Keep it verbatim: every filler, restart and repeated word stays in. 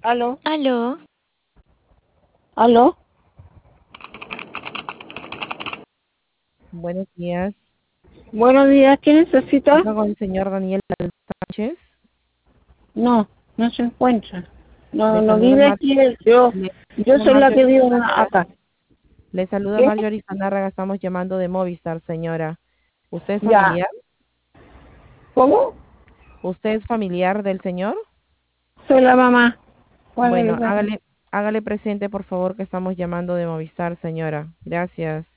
Aló, Aló, aló. Buenos días. Buenos días, ¿qué necesita? Hablo con el señor Daniel Sánchez. No, no se encuentra. No, Le no saluda, vive Mar- aquí. Yo, le yo saluda soy la que Marjorie vivo Zunárraga. acá. Le saluda ¿Qué? Marjorie Zunárraga. Estamos llamando de Movistar, señora. ¿Usted es Ya. familiar? ¿Cómo? ¿Usted es familiar del señor? Soy la mamá. ¿Cuál es el Bueno, problema? hágale, hágale presente, por favor, que estamos llamando de Movistar, señora. Gracias.